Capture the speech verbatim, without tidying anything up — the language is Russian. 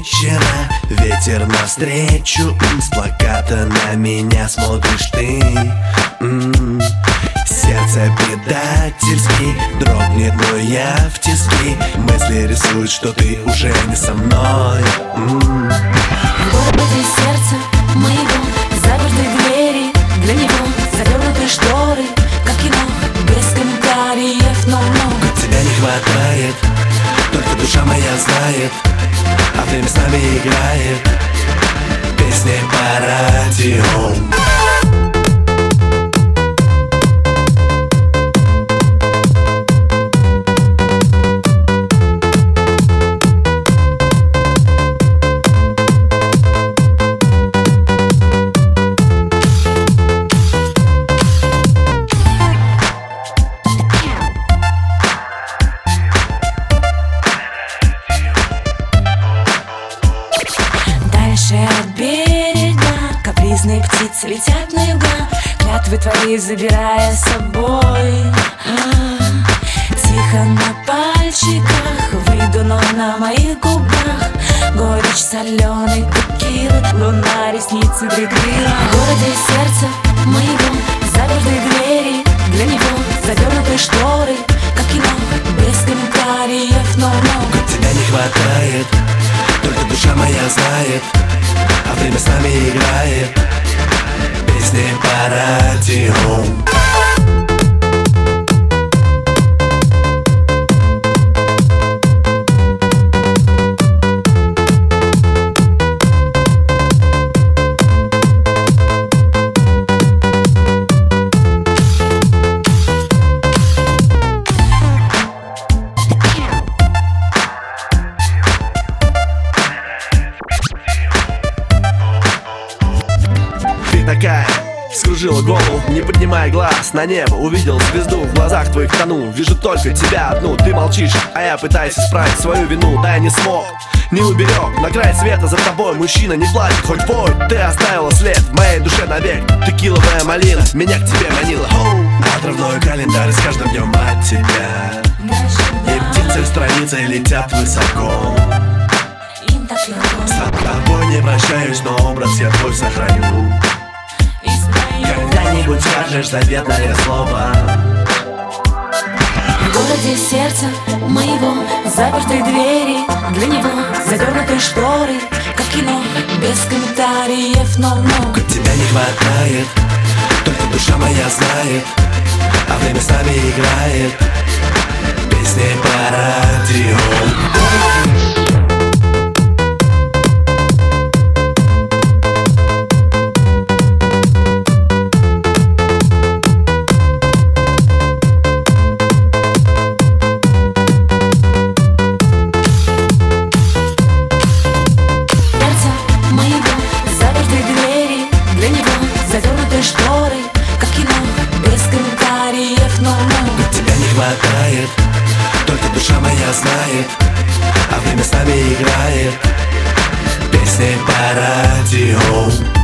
вечера, ветер навстречу, с плаката на меня смотришь ты. М-м-м. Сердце предательски дрогнет, но я в тиски. Мысли рисуют, что ты уже не со мной. М-м. В городе сердца моего заперты двери, для него завернуты шторы, как кино, без комментариев, но много тебя не хватает, только душа моя знает, а время с нами играет песни по радио. От берега капризные птицы летят на юга, клятвы твои забирая с собой. А-а-а. Тихо на пальчиках выйду, но на моих губах горечь соленой текилы, луна ресницы прикрыла. В городе сердца моего заперты двери, для него завернуты шторы, как кино, без комментариев, но много тебя не хватает, только душа моя знает, а время с нами играет песни по радио. Такая скружила голову, не поднимая глаз на небо. Увидел звезду, в глазах твоих тону. Вижу только тебя одну, ты молчишь, а я пытаюсь исправить свою вину. Да я не смог, не уберег. На край света за тобой мужчина не плачет, хоть бой. Ты оставила след в моей душе навек. Текиловая малина меня к тебе манила. Отрывной календарь с каждым днем от тебя, и птицы страницы летят высоко. С тобой не прощаюсь, но образ я твой сохраню. Когда-нибудь скажешь заветное слово. В городе сердца моего заперты двери, для него завернуты шторы, как кино, без комментариев, но много тебя не хватает, только душа моя знает, а время с нами играет песни по радио. шторы, как кино, без комментариев, но много тебя не хватает, только душа моя знает, а время с нами играет песни по радио.